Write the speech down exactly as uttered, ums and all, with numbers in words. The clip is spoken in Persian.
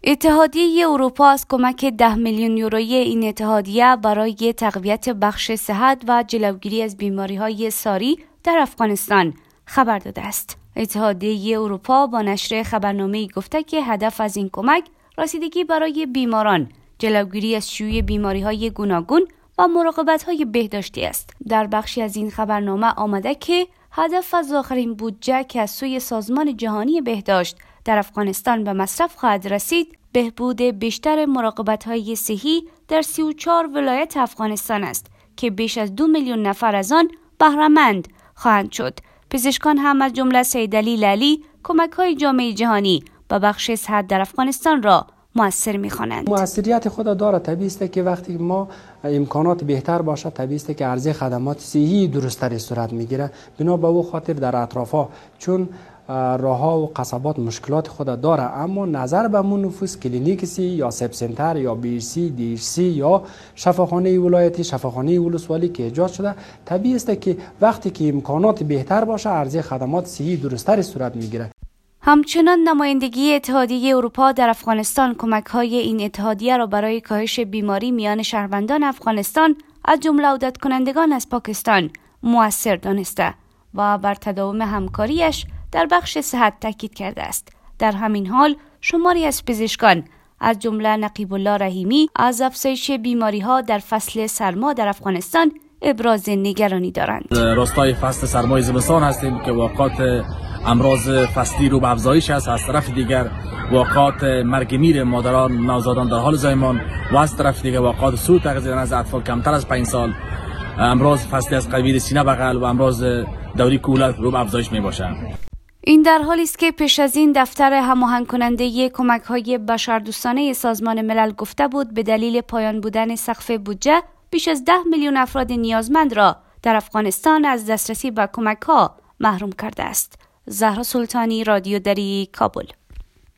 اتحادیه اروپا از کمک ده میلیون یورویی این اتحادیه برای تقویت بخش صحت و جلوگیری از بیماری‌های ساری در افغانستان خبر داده است. اتحادیه اروپا با نشر خبرنامه‌ای گفته که هدف از این کمک رسیدگی برای بیماران، جلوگیری از شیوع بیماری‌های گوناگون و مراقبت‌های بهداشتی است. در بخشی از این خبرنامه آمده که هدف از آخرین بودجه که از سوی سازمان جهانی بهداشت در افغانستان به مصرف خواهد رسید، بهبود بیشتر مراقبت‌های صحی در سی و چهار ولایت افغانستان است که بیش از دو میلیون نفر از آن بهره‌مند خواهند شد. پزشکان هم از جمله سیدعلی لعلی کمک‌های جامعه جهانی به بخش صحت در افغانستان را مؤثر می‌خوانند. مؤثریت خود داره. طبیعی است که وقتی ما امکانات بهتر باشه، طبیعی است که عرضه خدمات صحی درست‌تر صورت میگیره. بنا به او خاطر در اطرافا چون راه‌ها و قصبات مشکلات خود داره، اما نظر به مون نفوس کلینیک سی یا سب سنتر یا بی سی دی سی یا شفاخانه ولایتی، شفاخانه ولسوالی که ایجاد شده، طبیعی است که وقتی که امکانات بهتر باشه، عرضه خدمات صحی درست‌تر صورت میگیره. همچنان نمایندگی اتحادیه اروپا در افغانستان کمک‌های این اتحادیه را برای کاهش بیماری میان شهروندان افغانستان از جمله عودت کنندگان از پاکستان مؤثر دانسته و بر تداوم همکاریش در بخش صحت تاکید کرده است. در همین حال شماری از پزشکان از جمله نقیب الله رحیمی از افزایش بیماری‌ها در فصل سرما در افغانستان ابراز نگرانی دارند. راستای فصل سرمای زمستان هستیم که واقعات امراض فصلی رو به افزایش است. از طرف دیگر واقعات مرگ میر مادران نوزادان در حال زایمان و از طرف دیگر واقعات سوء تغذیه از اطفال کمتر از پنج سال، امراض فصلی از قبیل سینه بغل و امراض دوری کولر رو به افزایش می باشند. این در حالی است که پیش از این دفتر هماهنگ کننده کمک‌های بشردوستانه سازمان ملل گفته بود به دلیل پایان بودن سقف بودجه بیش از ده میلیون افراد نیازمند را در افغانستان از دسترسی به کمک‌ها محروم کرده است. زهرا سلطانی، رادیو دری، کابل.